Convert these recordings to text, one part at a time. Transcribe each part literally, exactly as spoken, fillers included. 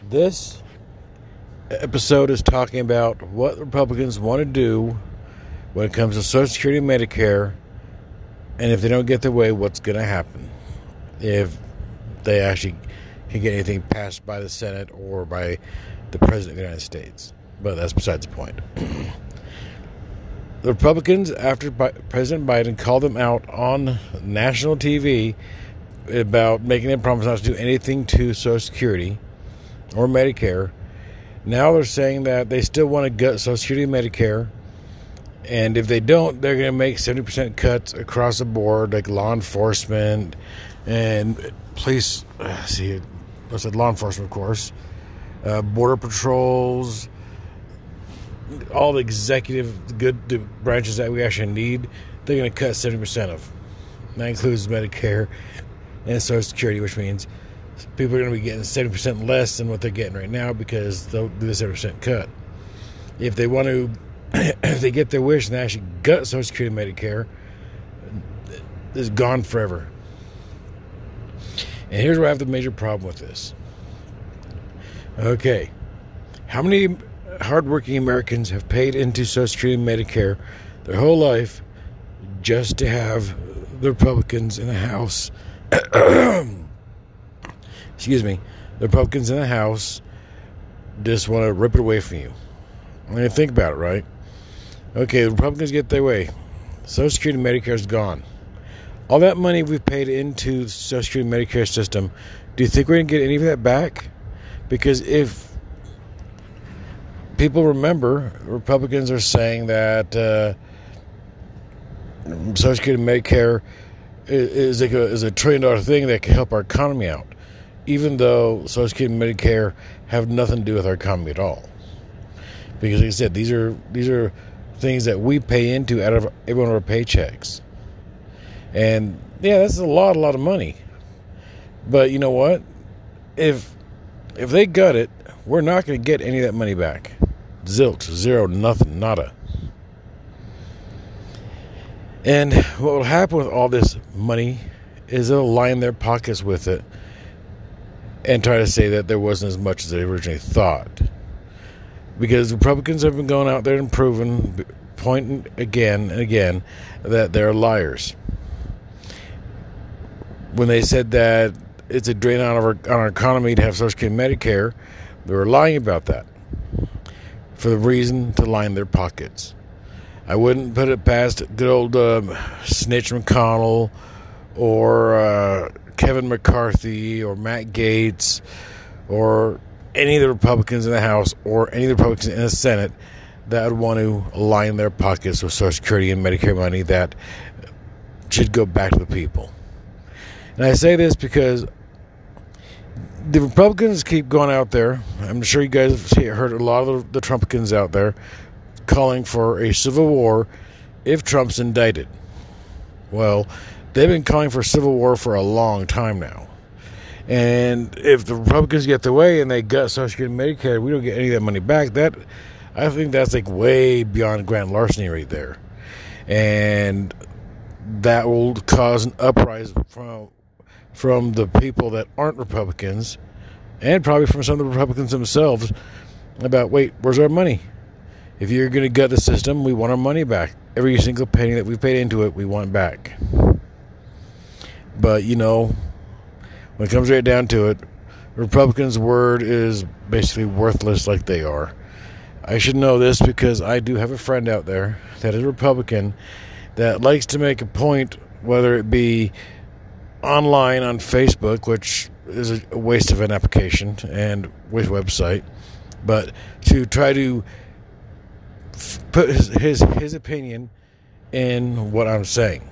This episode is talking about what Republicans want to do when it comes to Social Security and Medicare, and if they don't get their way, what's going to happen if they actually can get anything passed by the Senate or by the President of the United States. But that's besides the point. The Republicans, after President Biden called them out on national T V about making them promise not to do anything to Social Security or Medicare, now they're saying that they still want to gut Social Security and Medicare, and if they don't, they're going to make seventy percent cuts across the board, like law enforcement and police. Uh, see, I said law enforcement, of course, uh, border patrols, all the executive good branches that we actually need. They're going to cut seventy percent of. And that includes Medicare and Social Security, which means people are going to be getting seventy percent less than what they're getting right now because they'll do the seventy percent cut. If they want to, if they get their wish and they actually gut Social Security and Medicare, it's gone forever. And here's where I have the major problem with this. Okay. How many hardworking Americans have paid into Social Security and Medicare their whole life just to have the Republicans in the House excuse me, the Republicans in the House just want to rip it away from you? I mean, think about it, right? Okay, the Republicans get their way. Social Security and Medicare is gone. All that money we've paid into the Social Security and Medicare system, do you think we're going to get any of that back? Because if people remember, Republicans are saying that uh, Social Security and Medicare is, is, like a, is a trillion dollar thing that can help our economy out, even though Social Security and Medicare have nothing to do with our economy at all. Because, like I said, these are these are things that we pay into out of every one of our paychecks. And, yeah, that's a lot, a lot of money. But you know what? If if they gut it, we're not going to get any of that money back. Zilch, zero, nothing, nada. And what will happen with all this money is they'll line their pockets with it and try to say that there wasn't as much as they originally thought. Because Republicans have been going out there and proving, pointing again and again, that they're liars. When they said that it's a drain on our, on our economy to have Social Security and Medicare, they were lying about that for the reason to line their pockets. I wouldn't put it past good old um, Snitch McConnell or uh, Kevin McCarthy or Matt Gaetz or any of the Republicans in the House or any of the Republicans in the Senate that would want to line their pockets with Social Security and Medicare money that should go back to the people. And I say this because the Republicans keep going out there. I'm sure you guys have heard a lot of the, the Trumpicans out there calling for a civil war if Trump's indicted. Well, they've been calling for civil war for a long time now. And if the Republicans get their way and they gut Social Security and Medicare, we don't get any of that money back. That, I think that's like way beyond grand larceny right there. And that will cause an uprising from from the people that aren't Republicans, and probably from some of the Republicans themselves, about, wait, where's our money? If you're going to gut the system, we want our money back. Every single penny that we've paid into it, we want back. But, you know, when it comes right down to it, Republicans' word is basically worthless like they are. I should know this because I do have a friend out there that is a Republican that likes to make a point, whether it be online on Facebook, which is a waste of an application and waste website, but to try to f- put his, his his opinion in what I'm saying.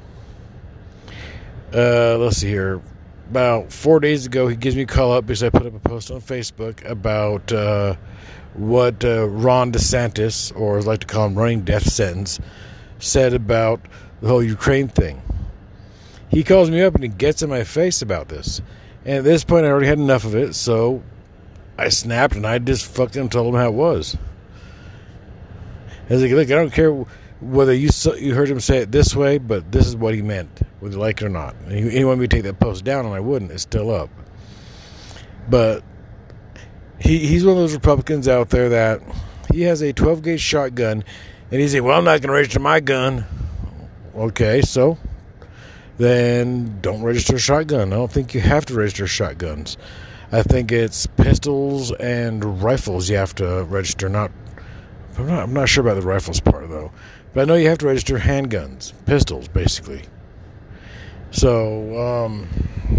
Uh, let's see here. About four days ago, he gives me a call up because I put up a post on Facebook about uh, what uh, Ron DeSantis, or as I like to call him, running death sentence, said about the whole Ukraine thing. He calls me up and he gets in my face about this. And at this point, I already had enough of it, so I snapped and I just fucking told him how it was. I was like, look, I don't care whether you you heard him say it this way, but this is what he meant, whether you like it or not. And he, he wanted me to take that post down, and I wouldn't. It's still up. But he, he's one of those Republicans out there that he has a twelve gauge shotgun, and he's saying, well, I'm not going to register my gun. Okay, so then don't register a shotgun. I don't think you have to register shotguns. I think it's pistols and rifles you have to register. Not, I'm not, I'm not sure about the rifles part, though. But I know you have to register handguns, pistols, basically. So, um,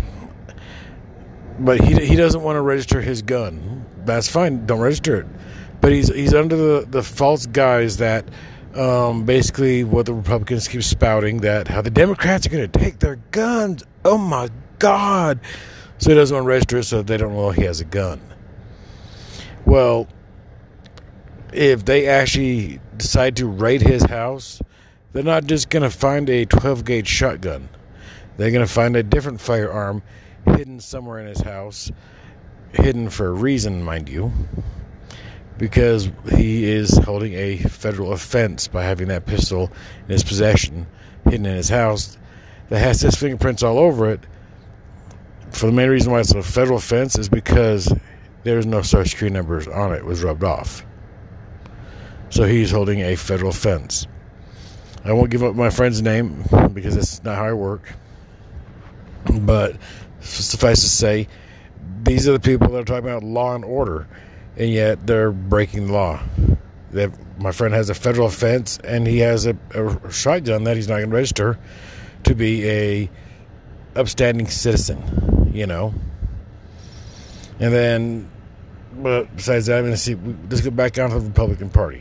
but he he doesn't want to register his gun. That's fine. Don't register it. But he's he's under the, the false guise that um, basically what the Republicans keep spouting, that how the Democrats are going to take their guns. Oh, my God. So he doesn't want to register it so they don't know he has a gun. Well, if they actually decide to raid his house, they're not just going to find a twelve gauge shotgun. They're going to find a different firearm hidden somewhere in his house, hidden for a reason, mind you, because he is holding a federal offense by having that pistol in his possession, hidden in his house, that has his fingerprints all over it. For the main reason why it's a federal offense is because there's no social security numbers on it. It was rubbed off. So he's holding a federal offense. I won't give up my friend's name because that's not how I work. But suffice to say, these are the people that are talking about law and order, and yet they're breaking the law. They, my friend has a federal offense, and he has a, a shotgun that he's not going to register to be a upstanding citizen, you know. And then, but besides that, I'm going to see. Let's go back down to the Republican Party.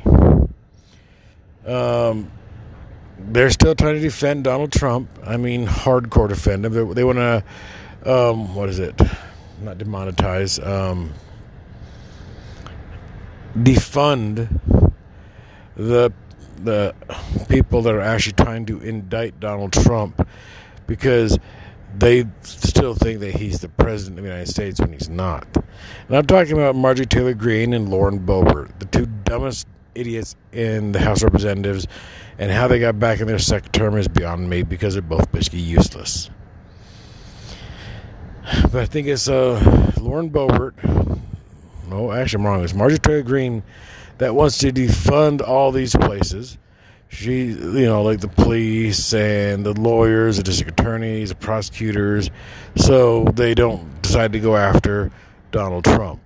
Um, they're still trying to defend Donald Trump. I mean, hardcore defend him. They, they want to, um, what is it? Not demonetize. Um, defund the the people that are actually trying to indict Donald Trump, because they still think that he's the president of the United States when he's not. And I'm talking about Marjorie Taylor Greene and Lauren Boebert, the two dumbest idiots in the House of Representatives, and how they got back in their second term is beyond me, because they're both basically useless. But I think it's uh, Lauren Boebert, no, actually I'm wrong, it's Marjorie Taylor Greene that wants to defund all these places. She, you know, like the police and the lawyers, the district attorneys, the prosecutors, so they don't decide to go after Donald Trump.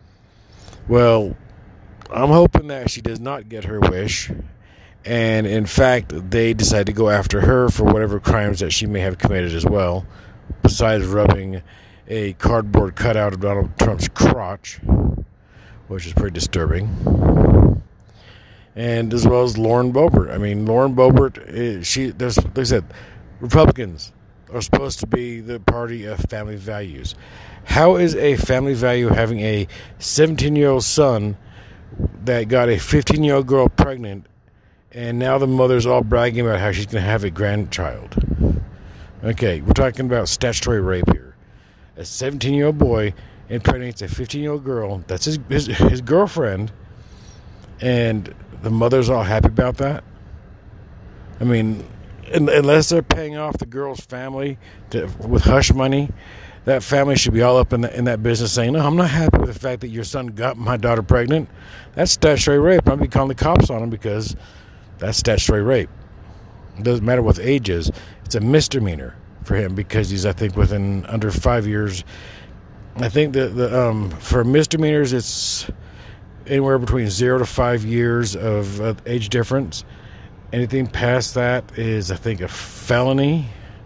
Well, I'm hoping that she does not get her wish, and in fact, they decide to go after her for whatever crimes that she may have committed as well, besides rubbing a cardboard cutout of Donald Trump's crotch, which is pretty disturbing. And as well as Lauren Boebert. I mean, Lauren Boebert, she, there's, like I said, Republicans are supposed to be the party of family values. How is a family value having a seventeen-year-old son that got a fifteen-year-old girl pregnant, and now the mother's all bragging about how she's going to have a grandchild? Okay, we're talking about statutory rape here. A seventeen-year-old boy impregnates a fifteen-year-old girl. That's his, his his girlfriend, and the mother's all happy about that. I mean, unless they're paying off the girl's family to, with hush money, that family should be all up in, the, in that business saying, no, I'm not happy with the fact that your son got my daughter pregnant. That's statutory rape. I'm going to be calling the cops on him because that's statutory rape. It doesn't matter what the age is. It's a misdemeanor for him because he's, I think, within under five years. I think that the, um, for misdemeanors, it's anywhere between zero to five years of uh, age difference. Anything past that is, I think, a felony.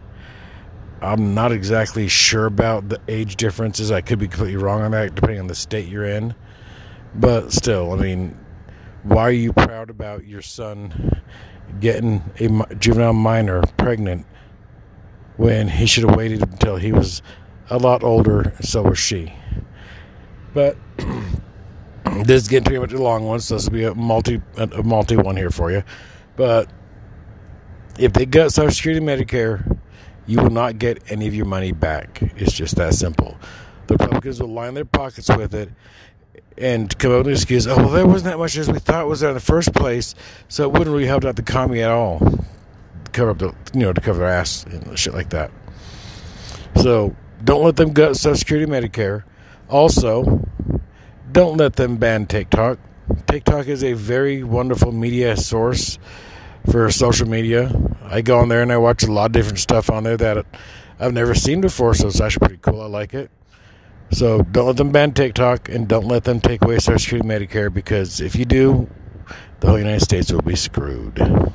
I'm not exactly sure about the age differences. I could be completely wrong on that, depending on the state you're in. But still, I mean, why are you proud about your son getting a juvenile minor pregnant when he should have waited until he was a lot older, and so was she? But this is getting pretty much a long one, so this will be a multi a multi one here for you. But if they got Social Security and Medicare, you will not get any of your money back. It's just that simple. The Republicans will line their pockets with it and come up with an excuse, oh, well, there wasn't that much as we thought was there in the first place, so it wouldn't really help out the economy at all. Cover up the, you know, to cover their ass and shit like that. So don't let them gut Social Security and Medicare. Also, don't let them ban TikTok. TikTok is a very wonderful media source for social media. I go on there and I watch a lot of different stuff on there that I've never seen before, so it's actually pretty cool. I like it. So don't let them ban TikTok, and don't let them take away Social Security, Medicare, because if you do, the whole United States will be screwed.